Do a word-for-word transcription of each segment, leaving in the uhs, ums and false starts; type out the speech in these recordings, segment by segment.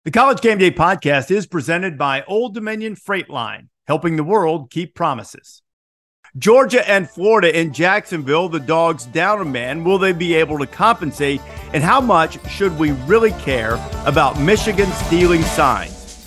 The College Game Day podcast is presented by Old Dominion Freight Line, helping the world keep promises. Georgia and Florida in Jacksonville, the Dogs down a man. Will they be able to compensate? And how much should we really care about Michigan stealing signs?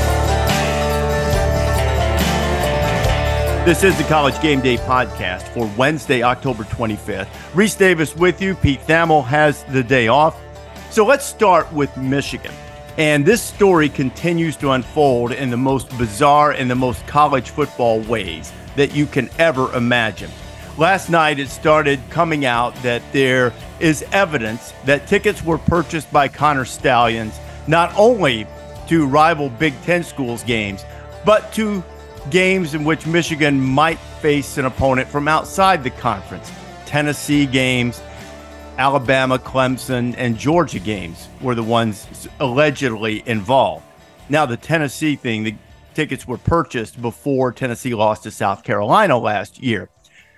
This is the College Game Day podcast for Wednesday, October twenty-fifth. Reese Davis with you. Pete Thamel has the day off. So let's start with Michigan. And this story continues to unfold in the most bizarre and the most college football ways that you can ever imagine. Last night, it started coming out that there is evidence that tickets were purchased by Connor Stalions, not only to rival Big Ten schools' games, but to games in which Michigan might face an opponent from outside the conference. Tennessee games, Alabama, Clemson, and Georgia games were the ones allegedly involved. Now, the Tennessee thing, the tickets were purchased before Tennessee lost to South Carolina last year.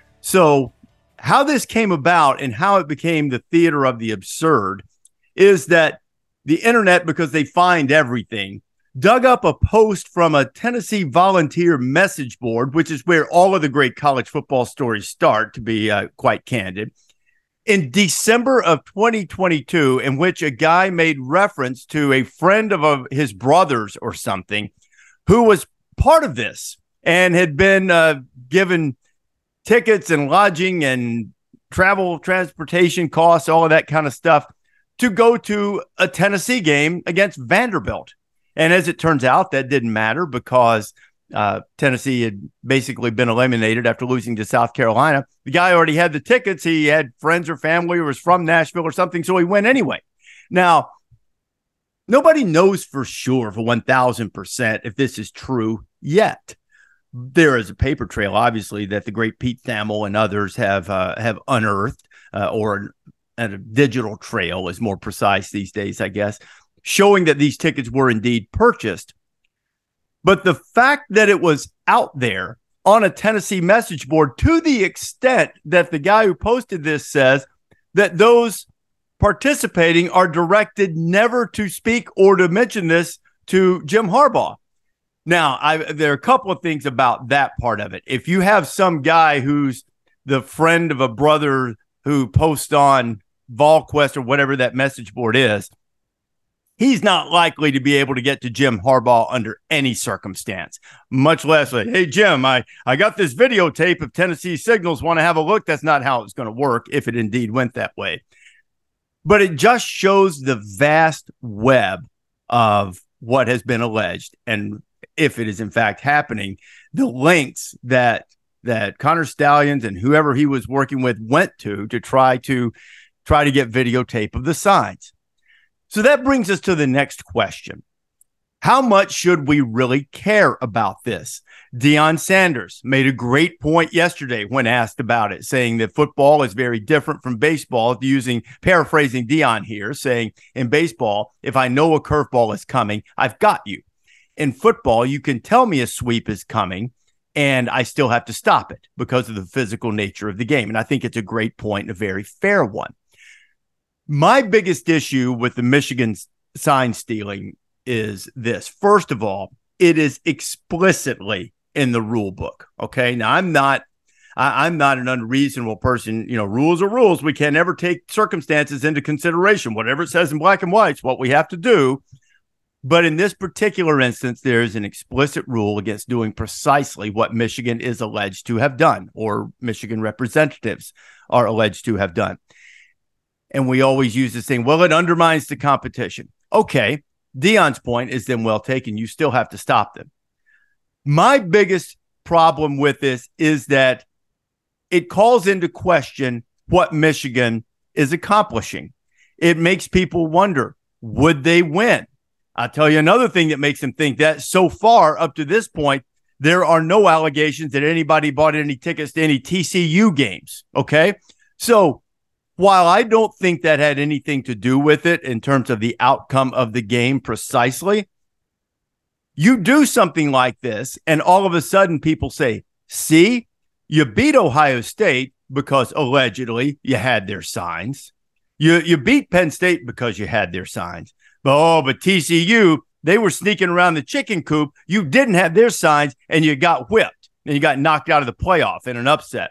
So how this came about and how it became the theater of the absurd is that the internet, because they find everything, dug up a post from a Tennessee volunteer message board, which is where all of the great college football stories start, to be uh, quite candid, in December of twenty twenty-two, in which a guy made reference to a friend of a, his brother's or something who was part of this and had been uh, given tickets and lodging and travel, transportation costs, all of that kind of stuff to go to a Tennessee game against Vanderbilt. And as it turns out, that didn't matter because Uh, Tennessee had basically been eliminated after losing to South Carolina. The guy already had the tickets. He had friends or family or was from Nashville or something, so he went anyway. Now, nobody knows for sure for one thousand percent if this is true yet. There is a paper trail, obviously, that the great Pete Thamel and others have uh, have unearthed, uh, or a digital trail is more precise these days, I guess, showing that these tickets were indeed purchased. But the fact that it was out there on a Tennessee message board, to the extent that the guy who posted this says that those participating are directed never to speak or to mention this to Jim Harbaugh. Now, I, there are a couple of things about that part of it. If you have some guy who's the friend of a brother who posts on VolQuest or whatever that message board is, he's not likely to be able to get to Jim Harbaugh under any circumstance, much less like, hey, Jim, I, I got this videotape of Tennessee Signals. Want to have a look? That's not how it's going to work if it indeed went that way. But it just shows the vast web of what has been alleged. And if it is in fact happening, the lengths that that Connor Stalions and whoever he was working with went to to try to try to get videotape of the signs. So that brings us to the next question. How much should we really care about this? Deion Sanders made a great point yesterday when asked about it, saying that football is very different from baseball, using, paraphrasing Deion here, saying in baseball, if I know a curveball is coming, I've got you. In football, you can tell me a sweep is coming, and I still have to stop it because of the physical nature of the game. And I think it's a great point and a very fair one. My biggest issue with the Michigan sign stealing is this. First of all, it is explicitly in the rule book. Okay. Now I'm not, I, I'm not an unreasonable person. You know, rules are rules. We can never take circumstances into consideration. Whatever it says in black and white is what we have to do. But in this particular instance, there is an explicit rule against doing precisely what Michigan is alleged to have done, or Michigan representatives are alleged to have done. And we always use this thing, well, it undermines the competition. Okay, Deion's point is then well taken. You still have to stop them. My biggest problem with this is that it calls into question what Michigan is accomplishing. It makes people wonder, would they win? I'll tell you another thing that makes them think that so far up to this point, there are no allegations that anybody bought any tickets to any T C U games. Okay, so while I don't think that had anything to do with it in terms of the outcome of the game precisely, you do something like this, and all of a sudden people say, see, you beat Ohio State because allegedly you had their signs. You, you beat Penn State because you had their signs. But, oh, but T C U, they were sneaking around the chicken coop. You didn't have their signs, and you got whipped, and you got knocked out of the playoff in an upset.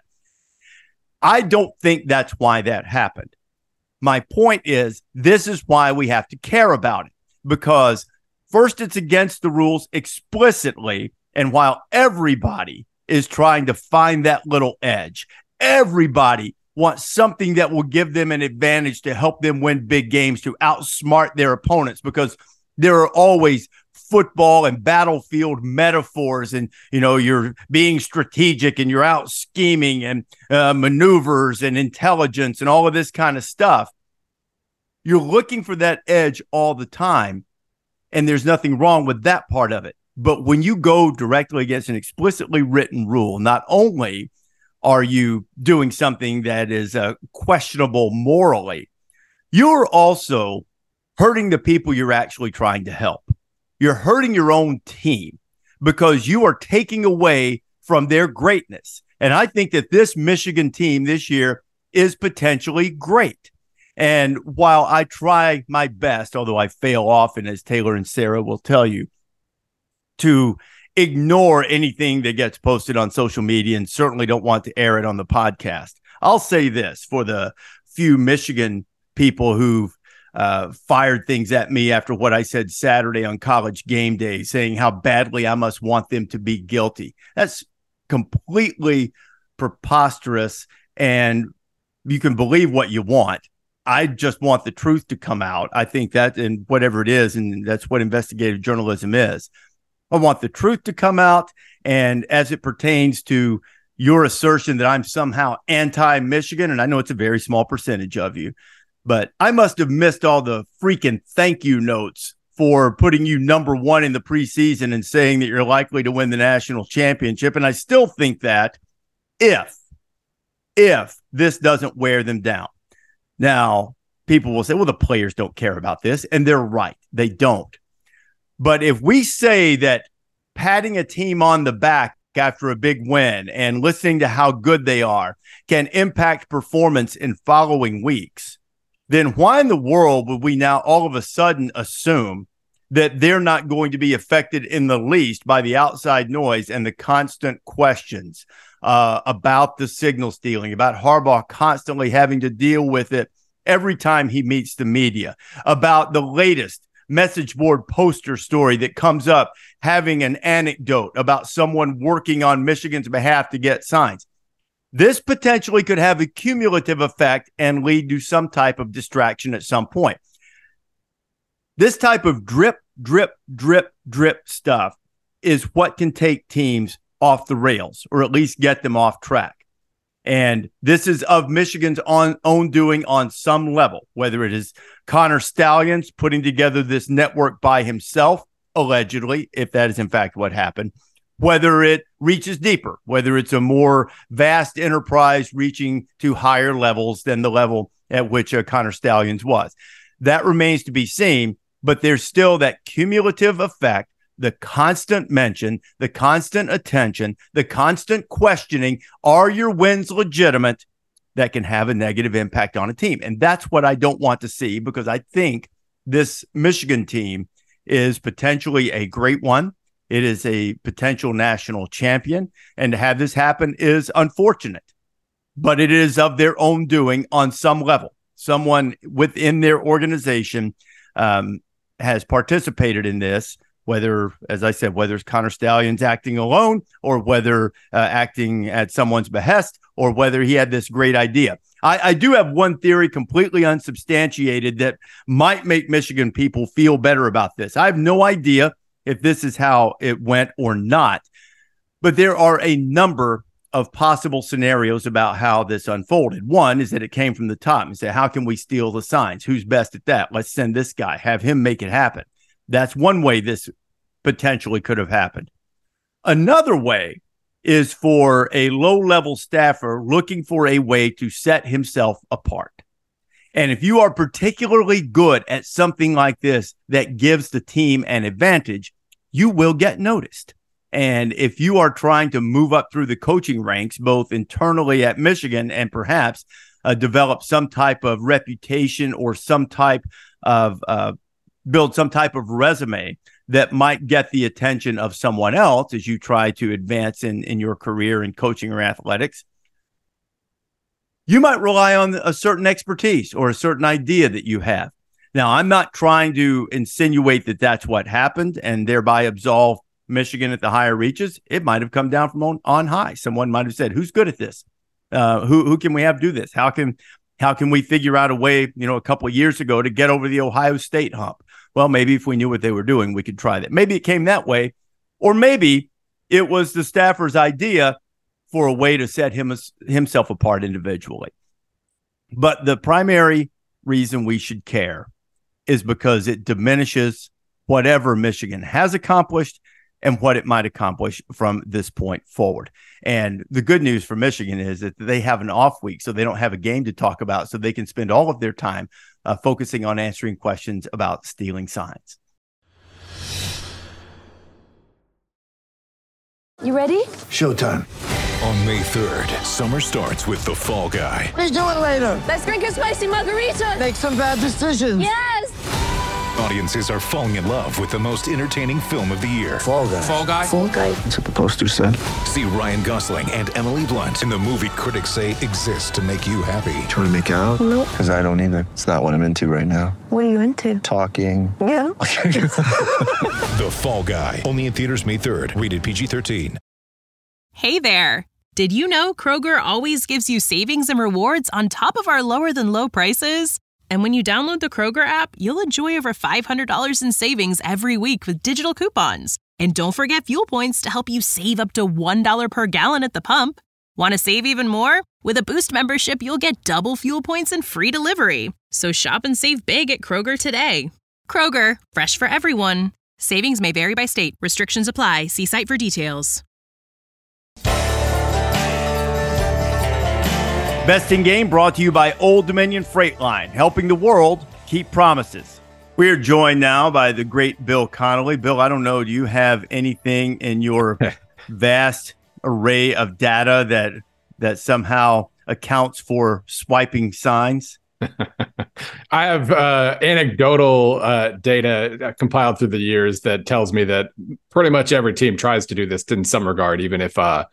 I don't think that's why that happened. My point is, this is why we have to care about it, because first, it's against the rules explicitly, and while everybody is trying to find that little edge, everybody wants something that will give them an advantage to help them win big games, to outsmart their opponents, because there are always football and battlefield metaphors, and you know, you're being strategic and you're out scheming and uh, maneuvers and intelligence and all of this kind of stuff. You're looking for that edge all the time, and there's nothing wrong with that part of it. But when you go directly against an explicitly written rule, not only are you doing something that is uh, questionable morally, you're also hurting the people you're actually trying to help. You're hurting your own team because you are taking away from their greatness. And I think that this Michigan team this year is potentially great. And while I try my best, although I fail often, as Taylor and Sarah will tell you, to ignore anything that gets posted on social media and certainly don't want to air it on the podcast, I'll say this for the few Michigan people who've uh, fired things at me after what I said Saturday on College Game Day, saying how badly I must want them to be guilty. That's completely preposterous, and you can believe what you want. I just want the truth to come out. I think that, and whatever it is, and that's what investigative journalism is. I want the truth to come out, and as it pertains to your assertion that I'm somehow anti-Michigan, and I know it's a very small percentage of you, but I must have missed all the freaking thank you notes for putting you number one in the preseason and saying that you're likely to win the national championship. And I still think that if, if this doesn't wear them down. Now, people will say, well, the players don't care about this, and they're right. They don't. But if we say that patting a team on the back after a big win and listening to how good they are can impact performance in following weeks, then why in the world would we now all of a sudden assume that they're not going to be affected in the least by the outside noise and the constant questions uh, about the signal stealing, about Harbaugh constantly having to deal with it every time he meets the media, about the latest message board poster story that comes up having an anecdote about someone working on Michigan's behalf to get signs. This potentially could have a cumulative effect and lead to some type of distraction at some point. This type of drip, drip, drip, drip stuff is what can take teams off the rails, or at least get them off track. And this is of Michigan's on, own doing on some level, whether it is Connor Stalions putting together this network by himself, allegedly, if that is in fact what happened, whether it reaches deeper, whether it's a more vast enterprise reaching to higher levels than the level at which uh, Connor Stalions was. That remains to be seen, but there's still that cumulative effect, the constant mention, the constant attention, the constant questioning, are your wins legitimate, that can have a negative impact on a team. And that's what I don't want to see, because I think this Michigan team is potentially a great one. It is a potential national champion, and to have this happen is unfortunate, but it is of their own doing on some level. Someone within their organization um, has participated in this, whether, as I said, whether it's Connor Stalions acting alone, or whether uh, acting at someone's behest, or whether he had this great idea. I, I do have one theory, completely unsubstantiated, that might make Michigan people feel better about this. I have no idea if this is how it went or not, but there are a number of possible scenarios about how this unfolded. One is that it came from the top and said, how can we steal the signs? Who's best at that? Let's send this guy, have him make it happen. That's one way this potentially could have happened. Another way is for a low-level staffer looking for a way to set himself apart. And if you are particularly good at something like this that gives the team an advantage, you will get noticed. And if you are trying to move up through the coaching ranks, both internally at Michigan and perhaps uh, develop some type of reputation or some type of uh, build some type of resume that might get the attention of someone else as you try to advance in, in your career in coaching or athletics, you might rely on a certain expertise or a certain idea that you have. Now, I'm not trying to insinuate that that's what happened and thereby absolve Michigan at the higher reaches. It might have come down from on, on high. Someone might have said, who's good at this? Uh, who who can we have do this? How can how can we figure out a way, you know, a couple of years ago to get over the Ohio State hump? Well, maybe if we knew what they were doing, we could try that. Maybe it came that way, or maybe it was the staffer's idea for a way to set him himself apart individually. But the primary reason we should care is because it diminishes whatever Michigan has accomplished and what it might accomplish from this point forward. And the good news for Michigan is that they have an off week, so they don't have a game to talk about, so they can spend all of their time uh, focusing on answering questions about stealing signs. You ready? Showtime. On May third, summer starts with The Fall Guy. Let's do it later. Let's drink a spicy margarita. Make some bad decisions. Yes! Audiences are falling in love with the most entertaining film of the year. Fall Guy. Fall Guy? Fall Guy. That's what the poster said. See Ryan Gosling and Emily Blunt in the movie critics say exists to make you happy. Trying to make it out? Nope. Because I don't either. It's not what I'm into right now. What are you into? Talking. Yeah. The Fall Guy. Only in theaters May third. Rated P G thirteen. Hey there. Did you know Kroger always gives you savings and rewards on top of our lower than low prices? And when you download the Kroger app, you'll enjoy over five hundred dollars in savings every week with digital coupons. And don't forget fuel points to help you save up to one dollar per gallon at the pump. Want to save even more? With a Boost membership, you'll get double fuel points and free delivery. So shop and save big at Kroger today. Kroger, fresh for everyone. Savings may vary by state. Restrictions apply. See site for details. Best in Game brought to you by Old Dominion Freight Line, helping the world keep promises. We are joined now by the great Bill Connelly. Bill, I don't know, do you have anything in your vast array of data that that somehow accounts for swiping signs? I have uh, anecdotal uh, data compiled through the years that tells me that pretty much every team tries to do this in some regard, even if uh,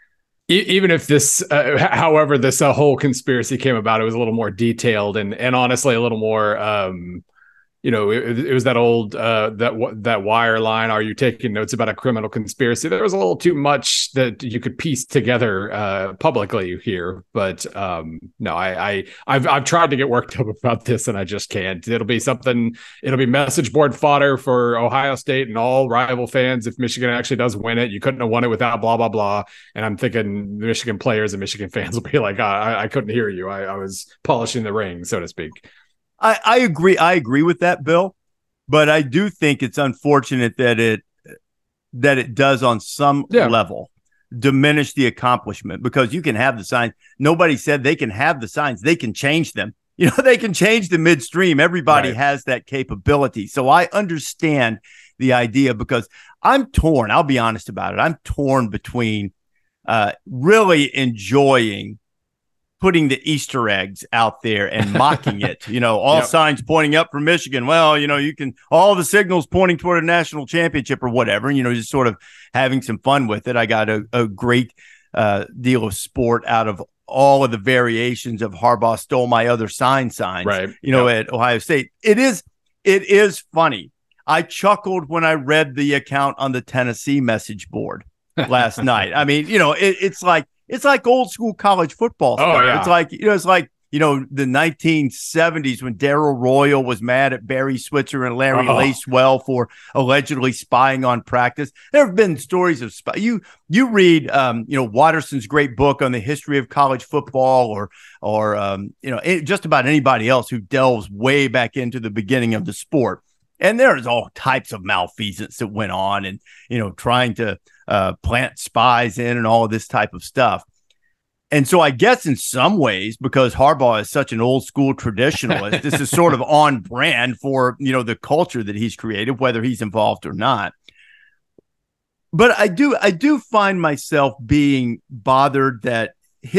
Even if this, uh, however, this uh, whole conspiracy came about, it was a little more detailed and, and honestly, a little more, um, you know, it, it was that old, uh, that that wire line. Are you taking notes about a criminal conspiracy? There was a little too much that you could piece together uh, publicly here, but um, no, I, I, I've, I've tried to get worked up about this, and I just can't. It'll be something. It'll be message board fodder for Ohio State and all rival fans. If Michigan actually does win it, you couldn't have won it without blah blah blah. And I'm thinking the Michigan players and Michigan fans will be like, I, I couldn't hear you. I, I was polishing the ring, so to speak. I, I agree. I agree with that, Bill, but I do think it's unfortunate that it that it does on some yeah. level diminish the accomplishment, because you can have the signs. Nobody said they can have the signs. They can change them. You know, they can change them midstream. Everybody right. has that capability. So I understand the idea, because I'm torn. I'll be honest about it. I'm torn between uh, really enjoying putting the Easter eggs out there and mocking it, you know, all yep. signs pointing up for Michigan. Well, you know, you can, all the signals pointing toward a national championship or whatever, and, you know, just sort of having some fun with it. I got a, a great uh, deal of sport out of all of the variations of Harbaugh stole my other sign signs, right. you know, yep. at Ohio State. It is, it is funny. I chuckled when I read the account on the Tennessee message board last night. I mean, you know, it, it's like, It's like old school college football stuff. Oh, yeah. It's like, you know, it's like, you know, the nineteen seventies when Darrell Royal was mad at Barry Switzer and Larry oh. Lacewell for allegedly spying on practice. There have been stories of spy. You you read, um, you know, Watterson's great book on the history of college football, or or um, you know, it, just about anybody else who delves way back into the beginning of the sport. And there's all types of malfeasance that went on, and, you know, trying to uh, plant spies in and all of this type of stuff. And so I guess in some ways, because Harbaugh is such an old school traditionalist, this is sort of on brand for, you know, the culture that he's created, whether he's involved or not. But I do, I do find myself being bothered that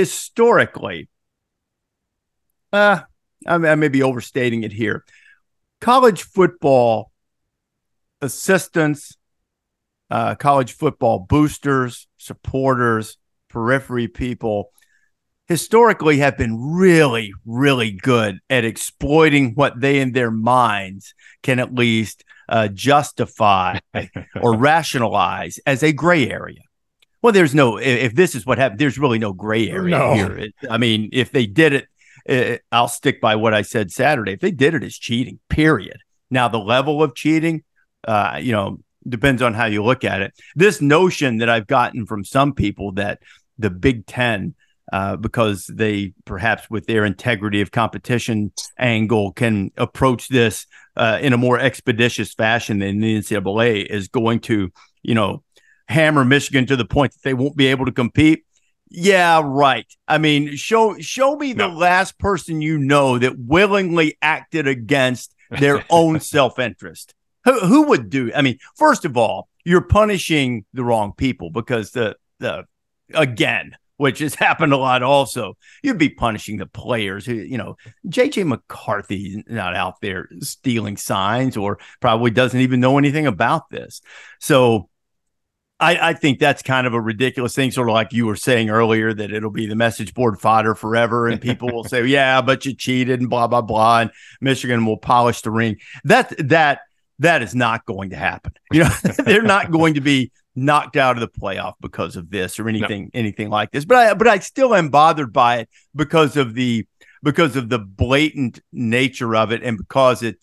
historically, uh, I, I may be overstating it here, college football assistants, uh, college football boosters, supporters, periphery people historically have been really, really good at exploiting what they in their minds can at least uh, justify or rationalize as a gray area. Well, there's no, if this is what happened, there's really no gray area no. here. It, I mean, if they did it, it, I'll stick by what I said Saturday. If they did it, it's cheating, period. Now, the level of cheating, uh, you know, depends on how you look at it. This notion that I've gotten from some people that the Big Ten, uh, because they perhaps with their integrity of competition angle can approach this uh, in a more expeditious fashion than the N C double A is going to, you know, hammer Michigan to the point that they won't be able to compete. Yeah, right. I mean, show show me the no. last person you know that willingly acted against their own self-interest. Who who would do? I mean, first of all, you're punishing the wrong people because the the again, which has happened a lot also, you'd be punishing the players who, you know, J J McCarthy's not out there stealing signs or probably doesn't even know anything about this. So I, I think that's kind of a ridiculous thing, sort of like you were saying earlier, that it'll be the message board fodder forever. And people will say, yeah, but you cheated and blah, blah, blah. And Michigan will polish the ring. That, that, that is not going to happen. You know, they're not going to be knocked out of the playoff because of this or anything, no. anything like this. But I, but I still am bothered by it because of the, because of the blatant nature of it. And because it,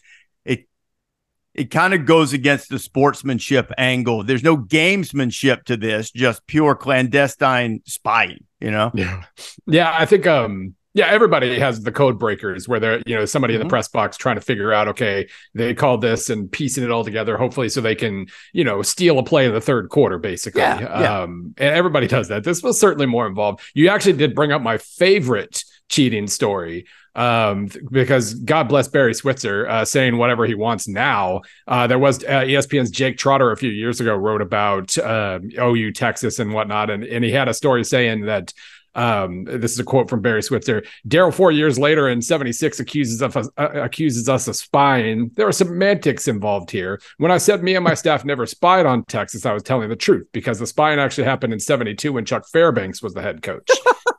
It kind of goes against the sportsmanship angle. There's no gamesmanship to this, just pure clandestine spying, you know? Yeah. Yeah. I think, um, yeah, everybody has the code breakers where they're, you know, somebody mm-hmm. in the press box trying to figure out, okay, they called this and piecing it all together, hopefully so they can, you know, steal a play in the third quarter, basically. Yeah, yeah. Um, and everybody does that. This was certainly more involved. You actually did bring up my favorite cheating story. Um, because God bless Barry Switzer, uh, saying whatever he wants now. Uh, there was uh, E S P N's Jake Trotter a few years ago wrote about uh, O U Texas and whatnot, and and he had a story saying that. Um, this is a quote from Barry Switzer. Daryl, four years later in seventy-six, accuses of uh, accuses us of spying. There are semantics involved here. When I said me and my staff never spied on Texas, I was telling the truth because the spying actually happened in seventy-two when Chuck Fairbanks was the head coach.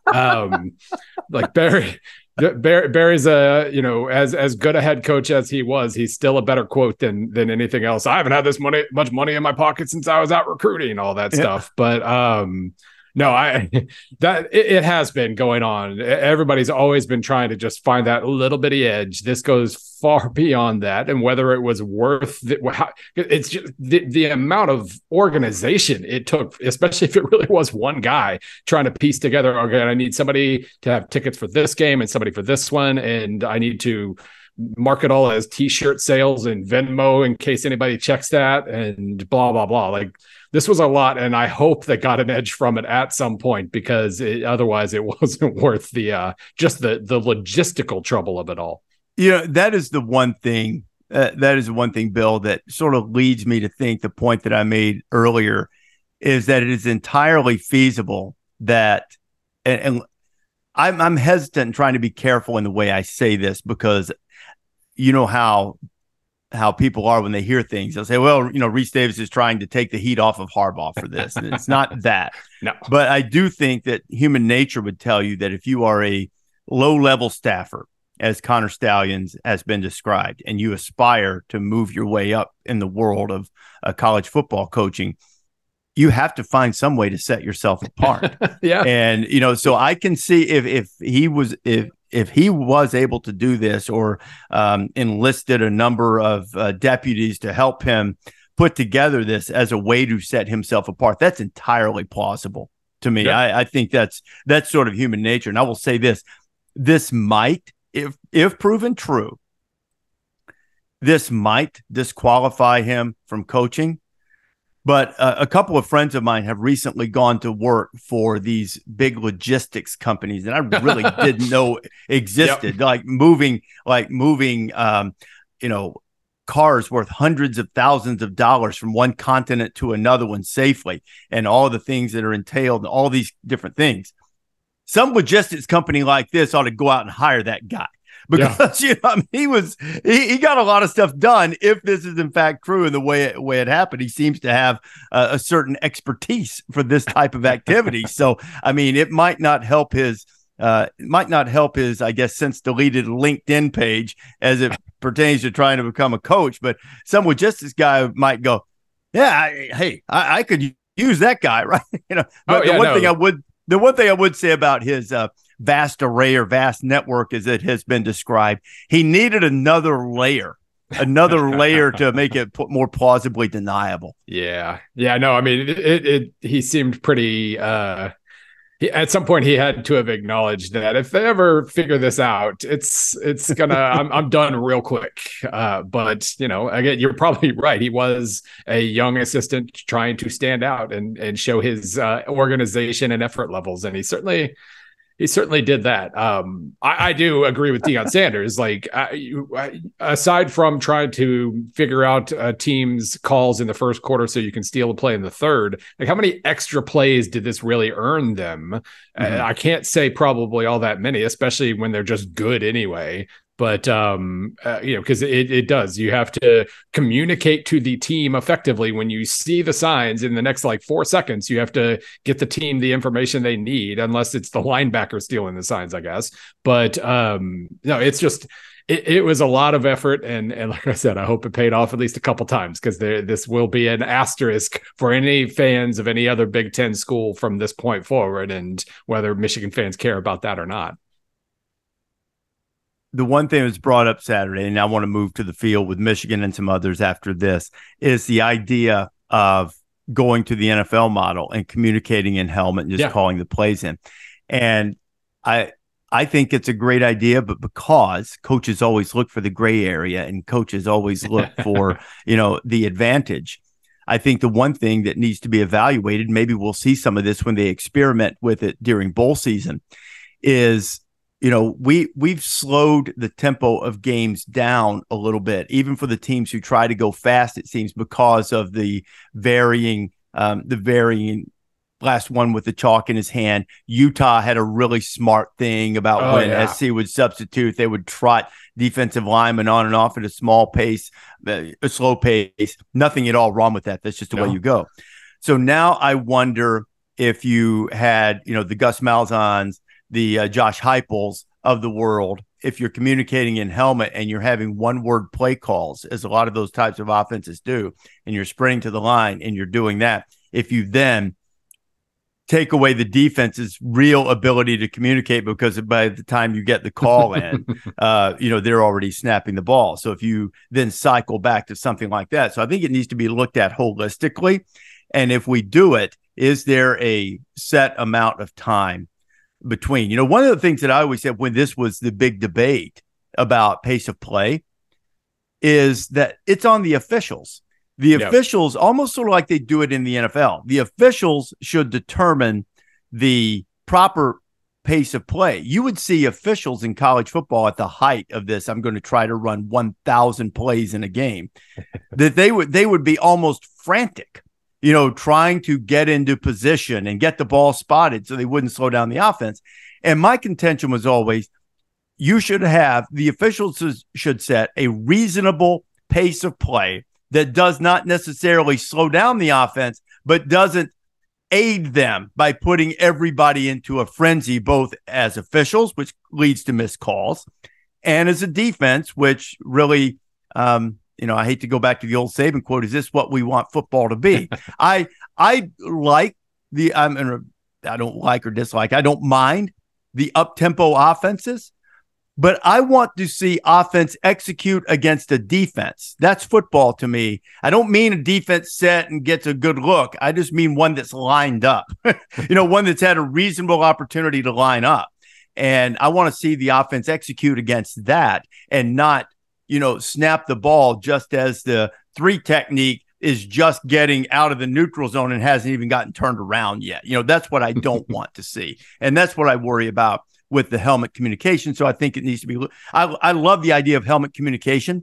um, like Barry. Barry, Barry's a, you know, as as good a head coach as he was, he's still a better quote than than anything else. I haven't had this money much money in my pocket since I was out recruiting, all that yeah. stuff. But um, no, I that it, it has been going on. Everybody's always been trying to just find that little bitty edge. This goes far beyond that, and whether it was worth it, it's just the, the amount of organization it took, especially if it really was one guy trying to piece together. Okay, I need somebody to have tickets for this game and somebody for this one, and I need to mark it all as T-shirt sales and Venmo in case anybody checks that, and blah blah blah. Like. This was a lot, and I hope they got an edge from it at some point because it, otherwise it wasn't worth the uh, just the the logistical trouble of it all. You know, that is the one thing, uh, that is the one thing, Bill, that sort of leads me to think the point that I made earlier is that it is entirely feasible that, and, and I'm, I'm hesitant and trying to be careful in the way I say this because you know how how people are when they hear things. They'll say, well, you know, Reese Davis is trying to take the heat off of Harbaugh for this. And it's not that. No. But I do think that human nature would tell you that if you are a low-level staffer, as Connor Stalions has been described, and you aspire to move your way up in the world of uh, college football coaching, you have to find some way to set yourself apart. Yeah. And, you know, so I can see if if he was if if he was able to do this or um, enlisted a number of uh, deputies to help him put together this as a way to set himself apart, that's entirely plausible to me. Yeah. I, I think that's that's sort of human nature. And I will say this, this might, if if proven true, this might disqualify him from coaching. But uh, a couple of friends of mine have recently gone to work for these big logistics companies that I really didn't know existed, yep. like moving, like moving, um, you know, cars worth hundreds of thousands of dollars from one continent to another one safely, and all the things that are entailed, and all these different things. Some logistics company like this ought to go out and hire that guy, because yeah. you know, I mean, he was he, he got a lot of stuff done. If this is in fact true in the way it, way it happened, he seems to have uh, a certain expertise for this type of activity. So, I mean, it might not help his. Uh, it might not help his, I guess, since deleted LinkedIn page as it pertains to trying to become a coach. But someone just this guy might go, yeah, I, hey, I, I could use that guy, right? you know. But oh, yeah, the one no. thing I would, the one thing I would say about his uh, vast array or vast network, as it has been described, he needed another layer. another layer to make it more plausibly deniable. Yeah. Yeah. No, I mean, it, it, it he seemed pretty, uh, he, at some point he had to have acknowledged that if they ever figure this out, it's, it's gonna, I'm, I'm done real quick. Uh, but you know, again, you're probably right. He was a young assistant trying to stand out and, and show his, uh, organization and effort levels. And he certainly, He certainly did that. Um, I, I do agree with Deion Sanders. Like, I, you, I, aside from trying to figure out a team's calls in the first quarter so you can steal a play in the third, like how many extra plays did this really earn them? Mm-hmm. Uh, I can't say probably all that many, especially when they're just good anyway. But, um, uh, you know, because it, it does. You have to communicate to the team effectively. When you see the signs in the next like four seconds, you have to get the team the information they need, unless it's the linebacker stealing the signs, I guess. But um, no, it's just it, it was a lot of effort. And, and like I said, I hope it paid off at least a couple times, because this will be an asterisk for any fans of any other Big Ten school from this point forward, and whether Michigan fans care about that or not. The one thing that was brought up Saturday, and I want to move to the field with Michigan and some others after this, is the idea of going to the N F L model and communicating in helmet and just yeah. calling the plays in. And I I think it's a great idea, but because coaches always look for the gray area and coaches always look for, you know, the advantage, I think the one thing that needs to be evaluated, maybe we'll see some of this when they experiment with it during bowl season, is you know, we we've slowed the tempo of games down a little bit, even for the teams who try to go fast, it seems, because of the varying, um, the varying last one with the chalk in his hand. Utah had a really smart thing about oh, when yeah. S C would substitute, they would trot defensive linemen on and off at a small pace, a slow pace. Nothing at all wrong with that. That's just the no. way you go. So now I wonder if you had, you know, the Gus Malzahns, the uh, Josh Heupels of the world, if you're communicating in helmet and you're having one word play calls, as a lot of those types of offenses do, and you're sprinting to the line and you're doing that, if you then take away the defense's real ability to communicate, because by the time you get the call in, uh, you know, they're already snapping the ball. So if you then cycle back to something like that, so I think it needs to be looked at holistically. And if we do it, is there a set amount of time between? You know, one of the things that I always said when this was the big debate about pace of play is that it's on the officials. The yep. officials, almost sort of like they do it in the N F L, the officials should determine the proper pace of play. You would see officials in college football at the height of this, I'm going to try to run one thousand plays in a game, that they would they would be almost frantic, you know, trying to get into position and get the ball spotted so they wouldn't slow down the offense. And my contention was always, you should have, the officials should set a reasonable pace of play that does not necessarily slow down the offense, but doesn't aid them by putting everybody into a frenzy, both as officials, which leads to missed calls, and as a defense, which really, um, you know, I hate to go back to the old Saban quote, is this what we want football to be? I I like the, I'm in I don't like or dislike, I don't mind the up-tempo offenses, but I want to see offense execute against a defense. That's football to me. I don't mean a defense set and gets a good look. I just mean one that's lined up, you know, one that's had a reasonable opportunity to line up. And I want to see the offense execute against that and not, you know, snap the ball just as the three technique is just getting out of the neutral zone and hasn't even gotten turned around yet. You know, that's what I don't want to see. And that's what I worry about with the helmet communication. So I think it needs to be, I, I love the idea of helmet communication.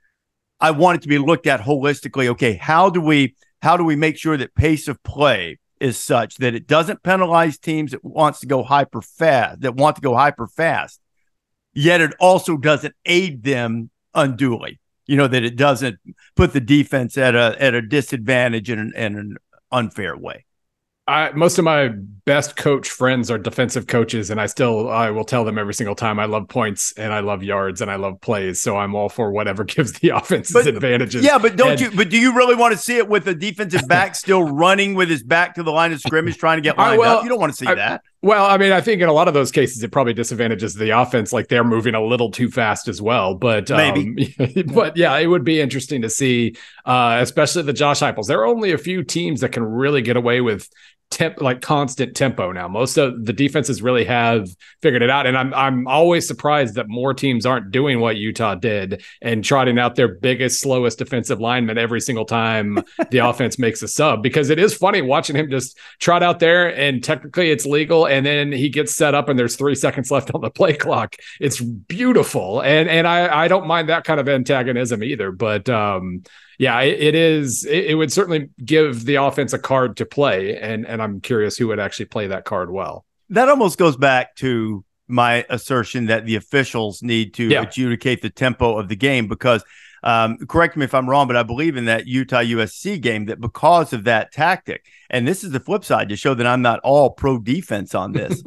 I want it to be looked at holistically. Okay, how do we, how do we make sure that pace of play is such that it doesn't penalize teams that wants to go hyper fast, that want to go hyper fast, yet it also doesn't aid them unduly. You know, that it doesn't put the defense at a at a disadvantage in an, in an unfair way. I, most of my best coach friends are defensive coaches, and I still I will tell them every single time I love points and I love yards and I love plays. So I'm all for whatever gives the offenses but, advantages. Yeah, but don't and, you? But do you really want to see it with the defensive back still running with his back to the line of scrimmage, trying to get lined I, well, up? You don't want to see I, that. Well, I mean, I think in a lot of those cases, it probably disadvantages the offense, like they're moving a little too fast as well. But maybe, um, but yeah, it would be interesting to see, uh, especially the Josh Heupels. There are only a few teams that can really get away with temp, like constant tempo now. Most of the defenses really have figured it out, and I'm I'm always surprised that more teams aren't doing what Utah did and trotting out their biggest, slowest defensive lineman every single time the offense makes a sub. Because it is funny watching him just trot out there, and technically it's legal, and then he gets set up, and there's three seconds left on the play clock. It's beautiful, and and I I don't mind that kind of antagonism either, but um. Yeah, it, it is. It, it would certainly give the offense a card to play, and and I'm curious who would actually play that card well. That almost goes back to my assertion that the officials need to yeah. adjudicate the tempo of the game, because um, correct me if I'm wrong, but I believe in that Utah U S C game that because of that tactic, and this is the flip side to show that I'm not all pro defense on this.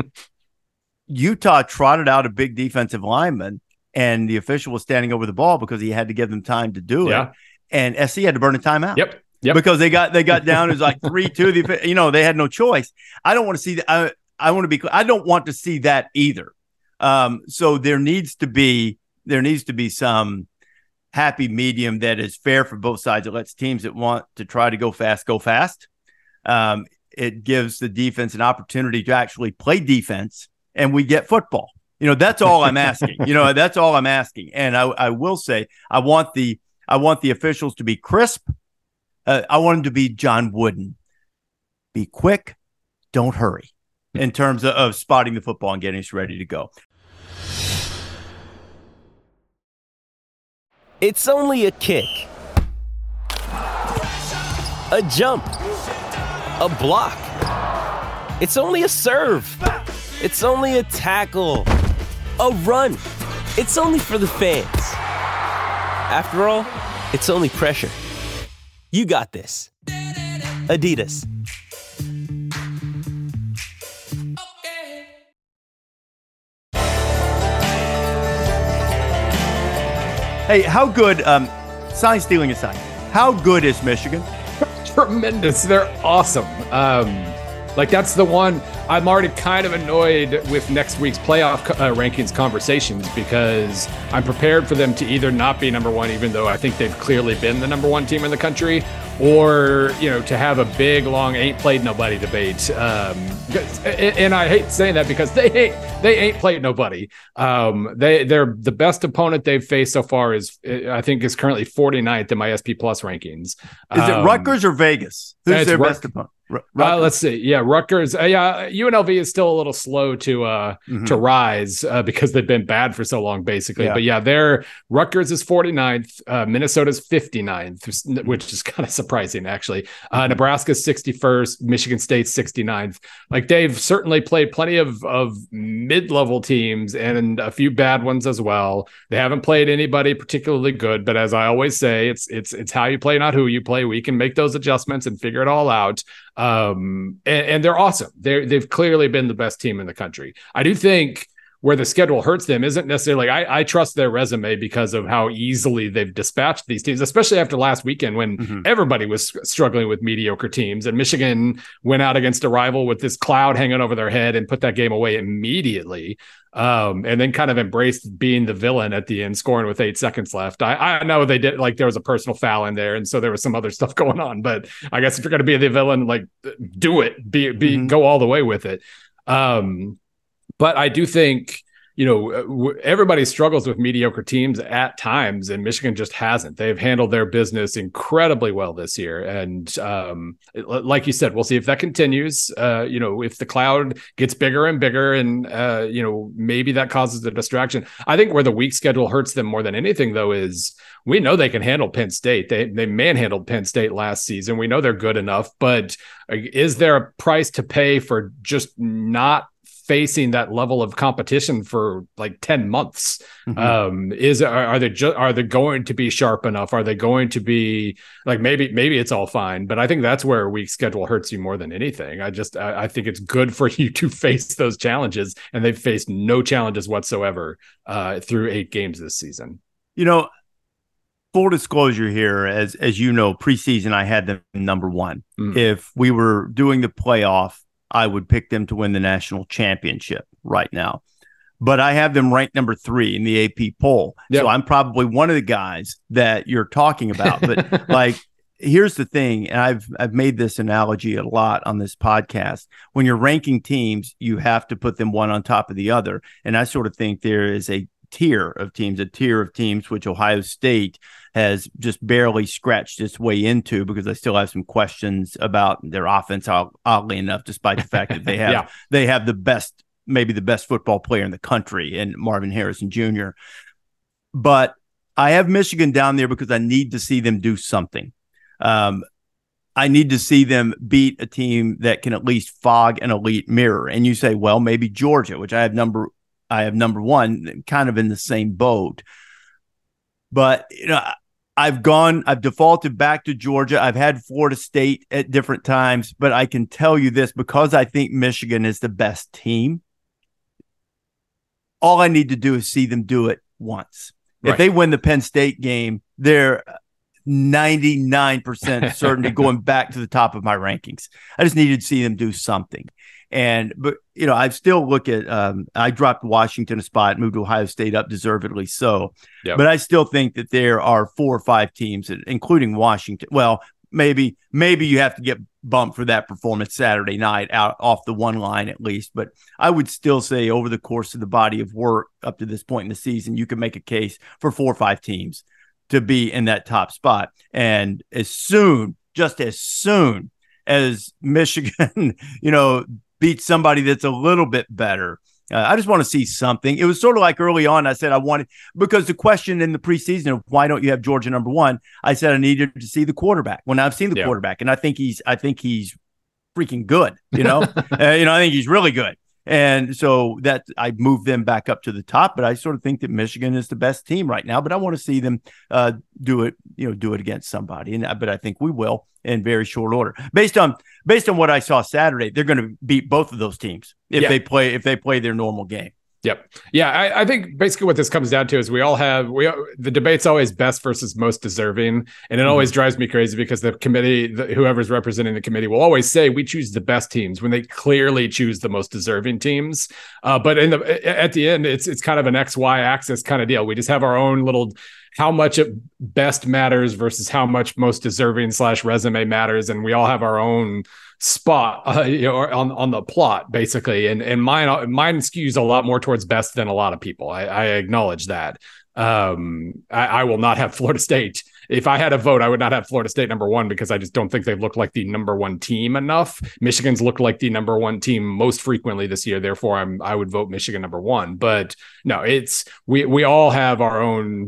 Utah trotted out a big defensive lineman, and the official was standing over the ball because he had to give them time to do yeah. it. And S C had to burn a timeout. Yep. Yep. Because they got they got down. It was like three two. The you know they had no choice. I don't want to see that. I, I want to be. I don't want to see that either. Um, so there needs to be there needs to be some happy medium that is fair for both sides. It lets teams that want to try to go fast go fast. Um, it gives the defense an opportunity to actually play defense, and we get football. You know that's all I'm asking. you know that's all I'm asking. And I, I will say I want the. I want the officials to be crisp. Uh, I want them to be John Wooden. Be quick, don't hurry in terms of, of spotting the football and getting us ready to go. It's only a kick, a jump, a block. It's only a serve. It's only a tackle, a run. It's only for the fans. After all, it's only pressure. You got this. Adidas. Hey, how good, um, sign stealing aside, how good is Michigan? Tremendous. They're awesome. Um, like that's the one I'm already kind of annoyed with next week's playoff uh, rankings conversations, because I'm prepared for them to either not be number one, even though I think they've clearly been the number one team in the country, or, you know, to have a big, long, ain't played nobody debate. Um, and I hate saying that because they ain't, they ain't played nobody. Um, they, they're the best opponent they've faced so far is, I think, is currently forty-ninth in my S P Plus rankings. Is it um, Rutgers or Vegas? Who's their Rut- best opponent? Uh, let's see. Yeah, Rutgers. Uh, yeah, U N L V is still a little slow to uh, mm-hmm. to rise uh, because they've been bad for so long, basically. Yeah. But yeah, their Rutgers is forty-ninth, uh, Minnesota's fifty-ninth, which is kind of surprising, actually. Uh, mm-hmm. Nebraska's sixty-first, Michigan State's sixty-ninth. Like, they've certainly played plenty of of mid-level teams and a few bad ones as well. They haven't played anybody particularly good, but as I always say, it's it's it's how you play, not who you play. We can make those adjustments and figure it all out. Um, and, and they're awesome. They're, they've clearly been the best team in the country. I do think where the schedule hurts them isn't necessarily, I, I trust their resume because of how easily they've dispatched these teams, especially after last weekend when mm-hmm. everybody was struggling with mediocre teams, and Michigan went out against a rival with this cloud hanging over their head and put that game away immediately. Um, and then kind of embraced being the villain at the end, scoring with eight seconds left. I, I know they did, like, there was a personal foul in there, and so there was some other stuff going on. But I guess if you're going to be the villain, like, do it, be, be mm-hmm. go all the way with it. Um, but I do think, you know, everybody struggles with mediocre teams at times, and Michigan just hasn't. They've handled their business incredibly well this year. And um, like you said, we'll see if that continues. Uh, you know, if the cloud gets bigger and bigger, and, uh, you know, maybe that causes a distraction. I think where the weak schedule hurts them more than anything, though, is we know they can handle Penn State. They, they manhandled Penn State last season. We know they're good enough, but is there a price to pay for just not facing that level of competition for like ten months. Mm-hmm. Um, is are, are they just are they going to be sharp enough? Are they going to be like maybe maybe it's all fine, but I think that's where a weak schedule hurts you more than anything. I just I, I think it's good for you to face those challenges, and they've faced no challenges whatsoever uh, through eight games this season. You know, full disclosure here, as as you know, preseason I had them number one. Mm. If we were doing the playoff, I would pick them to win the national championship right now. But I have them ranked number three in the A P poll. Yep. So I'm probably one of the guys that you're talking about. But like, here's the thing, and I've I've made this analogy a lot on this podcast. When you're ranking teams, you have to put them one on top of the other. And I sort of think there is a tier of teams, a tier of teams, which Ohio State has just barely scratched its way into, because I still have some questions about their offense, oddly enough, despite the fact that they have yeah. they have the best, maybe the best football player in the country, and Marvin Harrison Junior But I have Michigan down there because I need to see them do something. Um, I need to see them beat a team that can at least fog an elite mirror. And you say, well, maybe Georgia, which I have number I have number one, kind of in the same boat. But, you know, I've gone, I've defaulted back to Georgia. I've had Florida State at different times, but I can tell you this, because I think Michigan is the best team, all I need to do is see them do it once. Right. If they win the Penn State game, they're ninety-nine percent certainty going back to the top of my rankings. I just needed to see them do something. And, but, you know, I still look at, um, I dropped Washington a spot, moved to Ohio State up, deservedly so. Yep. But I still think that there are four or five teams, including Washington. Well, maybe, maybe you have to get bumped for that performance Saturday night out off the one line at least. But I would still say over the course of the body of work up to this point in the season, you can make a case for four or five teams to be in that top spot. And as soon, just as soon as Michigan, you know, beat somebody that's a little bit better, Uh, I just want to see something. It was sort of like early on, I said I wanted, because the question in the preseason of why don't you have Georgia number one, I said I needed to see the quarterback. Well, now I've seen the yeah. quarterback, and I think he's, I think he's freaking good. You know, uh, you know, I think he's really good. And so that I moved them back up to the top, but I sort of think that Michigan is the best team right now. But I want to see them uh, do it, you know, do it against somebody. And but I think we will in very short order, based on based on what I saw Saturday. They're going to beat both of those teams if yeah. they play if they play their normal game. Yep. Yeah, I, I think basically what this comes down to is we all have we the debate's always best versus most deserving, and it mm-hmm. always drives me crazy because the committee, the, whoever's representing the committee, will always say we choose the best teams when they clearly choose the most deserving teams. Uh, but in the at the end, it's it's kind of an X Y axis kind of deal. We just have our own little how much it best matters versus how much most deserving slash resume matters, and we all have our own spot uh, you know, on on the plot basically, and and mine mine skews a lot more towards best than a lot of people. I, I acknowledge that. Um, I, I will not have Florida State. If I had a vote, I would not have Florida State number one because I just don't think they've looked like the number one team enough. Michigan's looked like the number one team most frequently this year. Therefore, I'm I would vote Michigan number one. But no, it's we we all have our own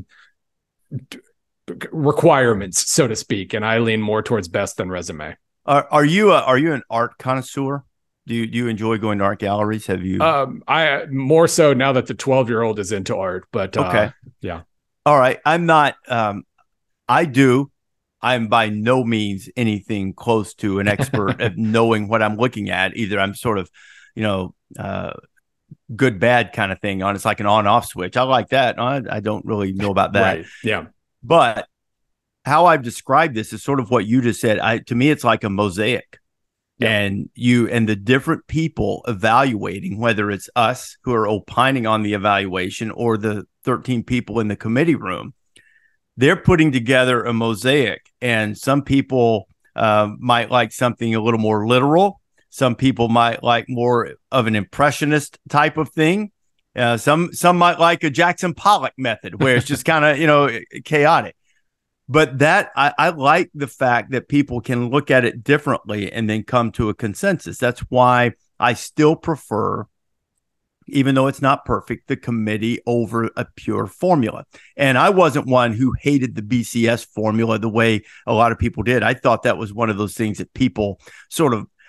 requirements, so to speak, and I lean more towards best than resume. Are, are you a, are you an art connoisseur? Do you do you enjoy going to art galleries? Have you? Um, I more so now that the twelve year old is into art. But okay, uh, yeah. All right, I'm not. Um, I do. I'm by no means anything close to an expert at knowing what I'm looking at. Either I'm sort of, you know, uh, good bad kind of thing on. It's like an on off switch. I like that. I, I don't really know about that. Right. Yeah, but how I've described this is sort of what you just said. I, to me, it's like a mosaic, yeah. and you and the different people evaluating, whether it's us who are opining on the evaluation or the thirteen people in the committee room, they're putting together a mosaic. And some people uh, might like something a little more literal. Some people might like more of an impressionist type of thing. Uh, some some might like a Jackson Pollock method, where it's just kind of, you know, chaotic. But that I, I like the fact that people can look at it differently and then come to a consensus. That's why I still prefer, even though it's not perfect, the committee over a pure formula. And I wasn't one who hated the B C S formula the way a lot of people did. I thought that was one of those things that people sort of,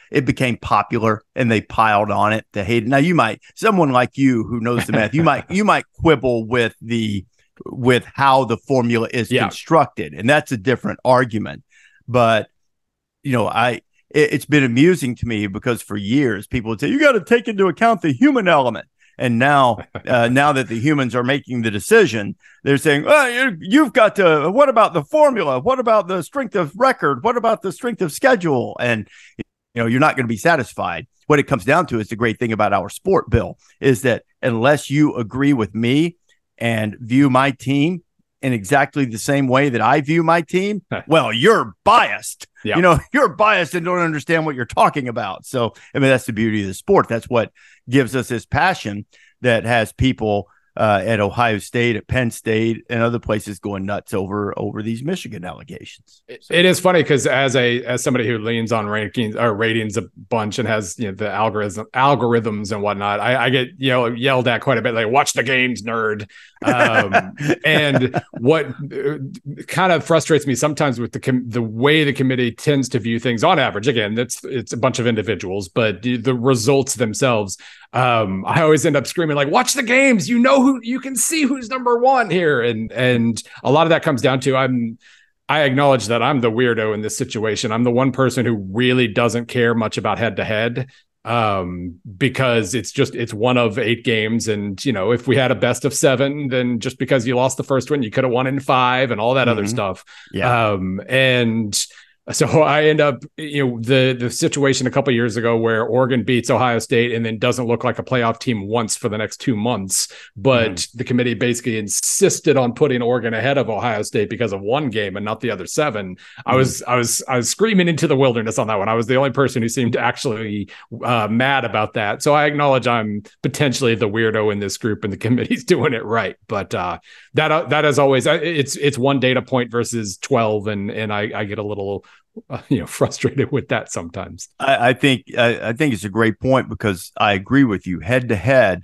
it became popular and they piled on it to hate it. Now you might, someone like you who knows the math, you might, you might quibble with the, with how the formula is yeah. constructed. And that's a different argument. But, you know, I, it, it's been amusing to me because for years people would say, you got to take into account the human element. And now, uh, now that the humans are making the decision, they're saying, oh, you, you've got to, what about the formula? What about the strength of record? What about the strength of schedule? And, you know, you're not going to be satisfied. What it comes down to is the great thing about our sport, Bill, is that unless you agree with me and view my team in exactly the same way that I view my team, well, you're biased. Yeah. You know, you're biased and don't understand what you're talking about. So, I mean, that's the beauty of the sport. That's what gives us this passion that has people uh, at Ohio State, at Penn State, and other places going nuts over over these Michigan allegations. It, it is funny because as a as somebody who leans on rankings or ratings a bunch and has, you know, the algorithm algorithms and whatnot, I, I get, you know, yelled at quite a bit, like, watch the games, nerd. Um, and what kind of frustrates me sometimes with the com- the way the committee tends to view things on average, again, that's it's a bunch of individuals, but the, the results themselves, um, I always end up screaming, like, watch the games, you know who, you can see who's number one here. And, and a lot of that comes down to, I'm, I acknowledge that I'm the weirdo in this situation. I'm the one person who really doesn't care much about head to head. Um, because it's just, it's one of eight games. And, you know, if we had a best of seven, then just because you lost the first one, you could have won in five and all that mm-hmm. other stuff. Yeah. Um, and so I end up, you know, the, the situation a couple of years ago where Oregon beats Ohio State and then doesn't look like a playoff team once for the next two months. But mm. the committee basically insisted on putting Oregon ahead of Ohio State because of one game and not the other seven. Mm. I was, I was, I was screaming into the wilderness on that one. I was the only person who seemed actually uh, mad about that. So I acknowledge I'm potentially the weirdo in this group and the committee's doing it right. But uh, that, uh, that as always, it's, it's one data point versus twelve. And, and I, I get a little, Uh, you know, frustrated with that sometimes. I, I think I, I think it's a great point because I agree with you. Head to head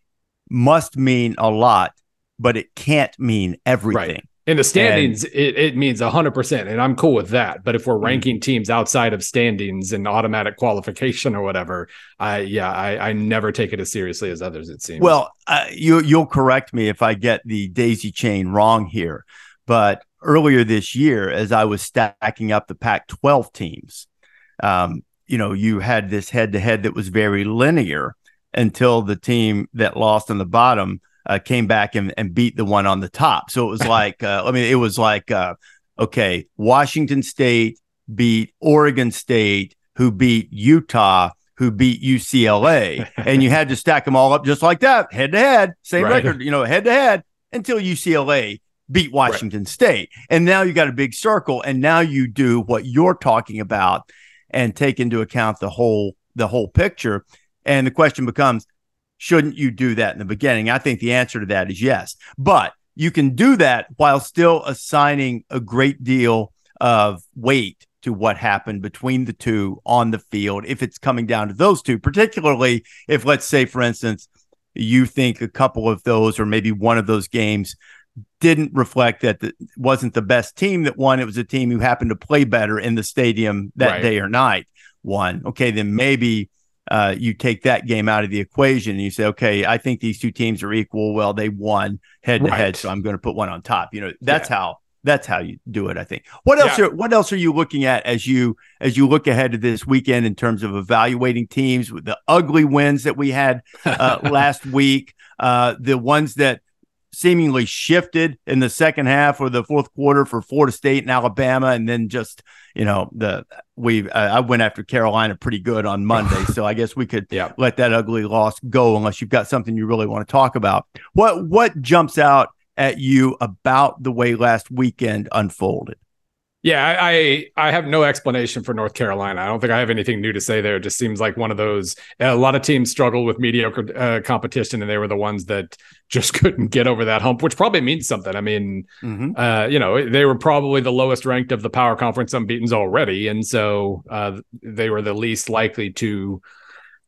must mean a lot, but it can't mean everything. Right. In the standings, and, it, it means one hundred percent, and I'm cool with that. But if we're ranking teams outside of standings and automatic qualification or whatever, I yeah, I, I never take it as seriously as others, it seems. Well, uh, you, you'll correct me if I get the daisy chain wrong here, but earlier this year, as I was stacking up the Pac twelve teams, um, you know, you had this head-to-head that was very linear until the team that lost on the bottom uh, came back and, and beat the one on the top. So it was like, uh, I mean, it was like, uh, okay, Washington State beat Oregon State, who beat Utah, who beat U C L A, and you had to stack them all up just like that, head-to-head, same right. record, you know, head-to-head until U C L A beat Washington right. State. And now you got a big circle. And now you do what you're talking about and take into account the whole, the whole picture. And the question becomes, shouldn't you do that in the beginning? I think the answer to that is yes, but you can do that while still assigning a great deal of weight to what happened between the two on the field. If it's coming down to those two, particularly if, let's say, for instance, you think a couple of those, or maybe one of those games didn't reflect that it wasn't the best team that won. It was a team who happened to play better in the stadium that right. day or night won. Okay, then maybe uh, you take that game out of the equation and you say, okay, I think these two teams are equal. Well, they won head to right. head, so I'm going to put one on top. You know, that's yeah. how that's how you do it, I think. What else yeah. are what else are you looking at as you as you look ahead to this weekend in terms of evaluating teams with the ugly wins that we had uh, last week, uh, the ones that seemingly shifted in the second half or the fourth quarter for Florida State and Alabama, and then just, you know, the we uh, I went after Carolina pretty good on Monday, so I guess we could yeah. let that ugly loss go unless you've got something you really want to talk about. What what jumps out at you about the way last weekend unfolded? Yeah, I, I I have no explanation for North Carolina. I don't think I have anything new to say there. It just seems like one of those, a lot of teams struggle with mediocre uh, competition, and they were the ones that just couldn't get over that hump, which probably means something. I mean, mm-hmm. uh, you know, they were probably the lowest ranked of the power conference unbeatens already. And so uh, they were the least likely to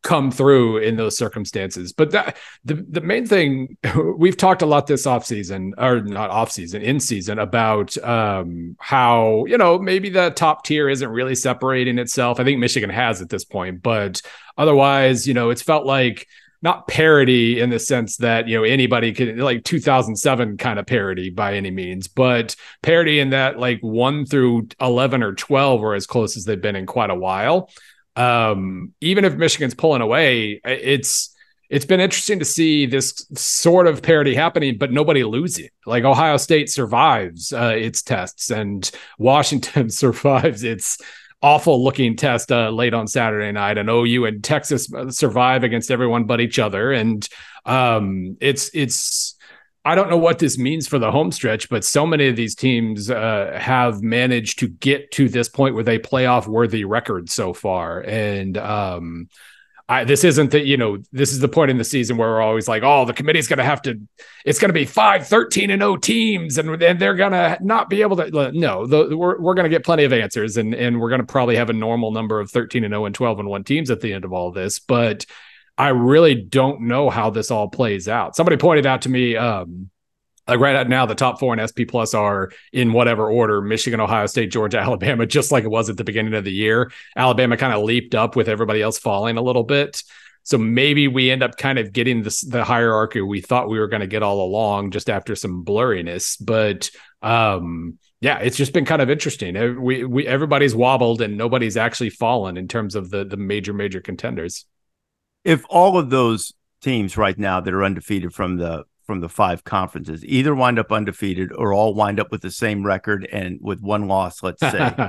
come through in those circumstances. But that the, the main thing, we've talked a lot this offseason, or not offseason, in season, about um, how, you know, maybe the top tier isn't really separating itself. I think Michigan has at this point, but otherwise, you know, it's felt like not parity in the sense that, you know, anybody can, like two thousand seven kind of parity by any means, but parity in that like one through eleven or twelve were as close as they've been in quite a while. Um, even if Michigan's pulling away, it's it's been interesting to see this sort of parity happening, but nobody losing. Like Ohio State survives uh, its tests, and Washington survives its awful looking test uh, late on Saturday night, and O U and Texas survive against everyone but each other. And um, it's it's. I don't know what this means for the home stretch, but so many of these teams uh, have managed to get to this point with a playoff worthy record so far. And um, I, this isn't that, you know, this is the point in the season where we're always like, oh, the committee's going to have to, it's going to be five, thirteen and oh teams. And, and they're going to not be able to, no, the, we're, we're going to get plenty of answers. And, and we're going to probably have a normal number of thirteen and oh and twelve and one teams at the end of all this. But I really don't know how this all plays out. Somebody pointed out to me, um, like right now, the top four in S P Plus are in whatever order: Michigan, Ohio State, Georgia, Alabama, just like it was at the beginning of the year. Alabama kind of leaped up with everybody else falling a little bit. So maybe we end up kind of getting this, the hierarchy we thought we were going to get all along, just after some blurriness. But um, yeah, it's just been kind of interesting. We, we everybody's wobbled and nobody's actually fallen in terms of the the major, major contenders. If all of those teams right now that are undefeated from the from the five conferences either wind up undefeated or all wind up with the same record and with one loss, let's say,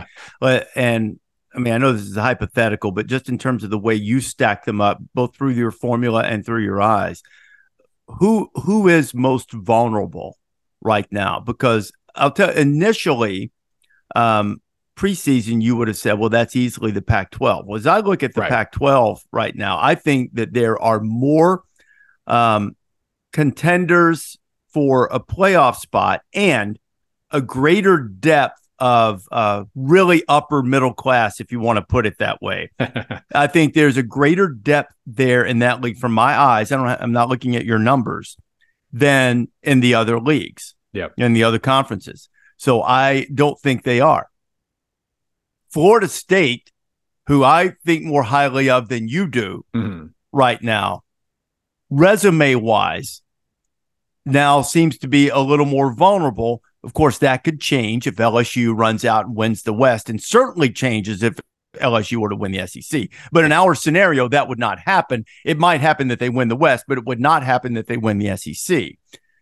and I mean, I know this is a hypothetical, but just in terms of the way you stack them up, both through your formula and through your eyes, who who is most vulnerable right now? Because I'll tell initially, um, preseason, you would have said, well, that's easily the Pac twelve. Well, as I look at the right. Pac twelve right now, I think that there are more um, contenders for a playoff spot and a greater depth of uh, really upper middle class, if you want to put it that way. I think there's a greater depth there in that league from my eyes. I don't, I'm not looking at your numbers than in the other leagues, yep. in the other conferences. So I don't think they are. Florida State, who I think more highly of than you do mm-hmm. right now, resume-wise, now seems to be a little more vulnerable. Of course, that could change if L S U runs out and wins the West, and certainly changes if L S U were to win the S E C. But in our scenario, that would not happen. It might happen that they win the West, but it would not happen that they win the S E C.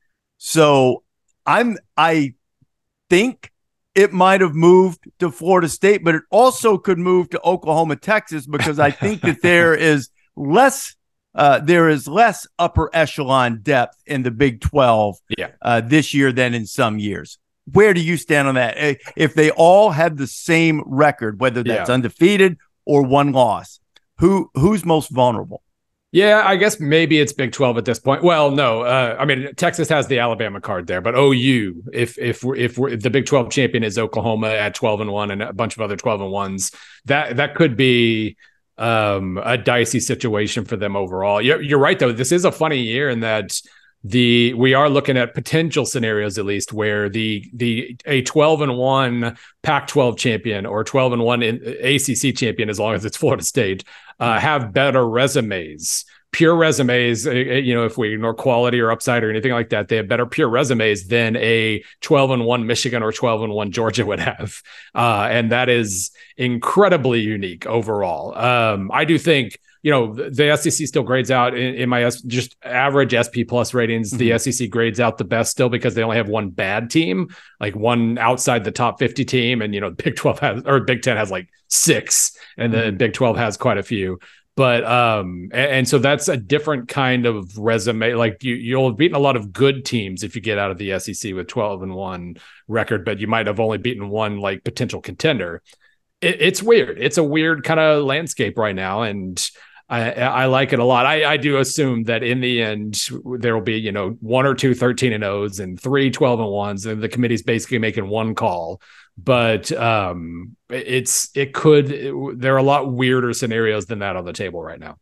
So I'm, I think it might have moved to Florida State, but it also could move to Oklahoma, Texas, because I think that there is less uh, there is less upper echelon depth in the Big twelve yeah. uh, this year than in some years. Where do you stand on that? If they all had the same record, whether that's yeah. undefeated or one loss, who who's most vulnerable? Yeah, I guess maybe it's Big twelve at this point. Well, no, uh, I mean, Texas has the Alabama card there, but O U, if if we're, if, we're, if the Big twelve champion is Oklahoma at twelve and one and a bunch of other twelve and ones, that that could be um, a dicey situation for them overall. You're, you're right, though. This is a funny year in that the we are looking at potential scenarios, at least, where the the a twelve and one Pac twelve champion or twelve and one A C C champion, as long as it's Florida State, uh, have better resumes, pure resumes. You know, if we ignore quality or upside or anything like that, they have better pure resumes than a twelve and one Michigan or twelve and one Georgia would have, uh, and that is incredibly unique overall. Um, I do think. You know, the S E C still grades out in, in my S, just average S P plus ratings. Mm-hmm. The S E C grades out the best still because they only have one bad team, like one outside the top fifty team. And, you know, Big twelve has, or Big ten has like six, and then mm-hmm. Big twelve has quite a few. But, um, and, and so that's a different kind of resume. Like you, you'll have beaten a lot of good teams if you get out of the S E C with twelve and one record, but you might have only beaten one like potential contender. It, it's weird. It's a weird kind of landscape right now. And, I, I like it a lot. I, I do assume that in the end, there will be, you know, one or two thirteen and ohs and three twelve and ones, and the committee's basically making one call. But um, it's, it could, it, there are a lot weirder scenarios than that on the table right now.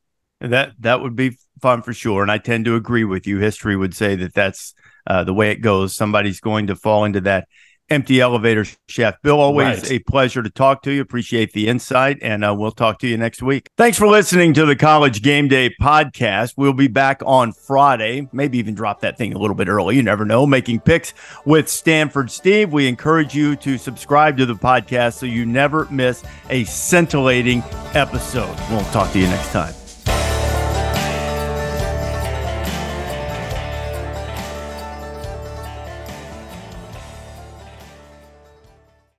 That that would be fun for sure. And I tend to agree with you. History would say that that's uh, the way it goes. Somebody's going to fall into that empty elevator shaft. Bill, always right. a pleasure to talk to you. Appreciate the insight, and uh, we'll talk to you next week. Thanks for listening to the College Game Day podcast. We'll be back on Friday, maybe even drop that thing a little bit early. You never know. Making picks with Stanford Steve. We encourage you to subscribe to the podcast so you never miss a scintillating episode. We'll talk to you next time.